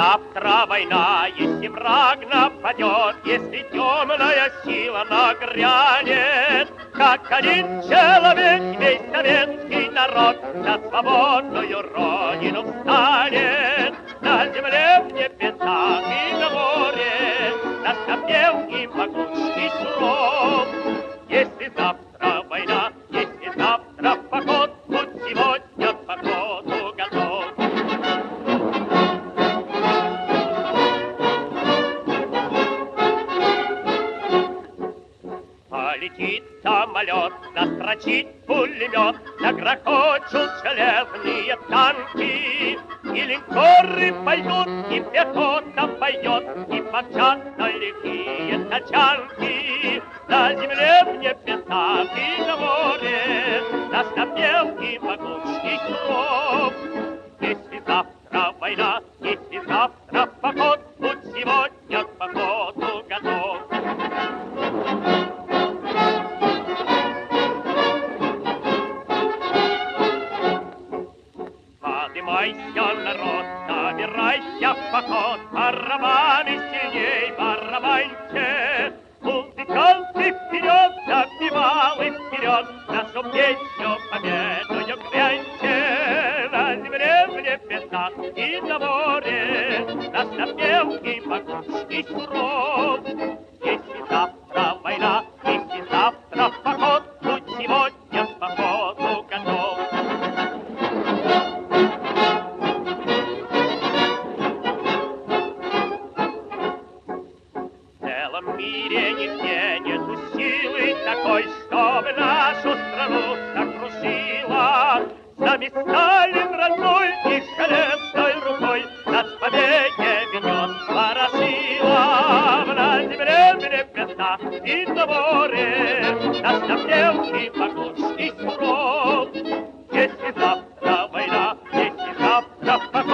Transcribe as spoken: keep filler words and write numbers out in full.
завтра война, если враг нападет, если темная сила нагрянет, как один человек весь советский народ за свободную родину встанет. На земле, в небесах и на море, на стопе и могуч и суров. Если завтра война, если завтра поход, будь сегодня к походу готов. Полетит самолет, застрочит пулемет, загрохочут железные танки, и линкоры пойдут, и пехота пойдет, и помчатся лихие тачанки. На земле, в небесах и на море, на стопе и могучий кров. Если завтра война, если завтра поход, будь сегодня к походу готов. Поднимайся, народ, собирайся в поход, барабаны сильней, барабаньте. Музыканты вперед, запевалы вперед, нашу песню победою гряньте. На земле, в небесах и на море, наш напев и могучий суров. Если завтра война, если завтра поход, будь сегодня к походу готов. В мире нигде нету силы такой, чтобы нашу страну сокрушила. С нами Сталин родной и железной рукой нас к победе ведет Ворошила. На земле, в небесах и на море наш напев и могуч и суров. Если завтра война, если завтра поход,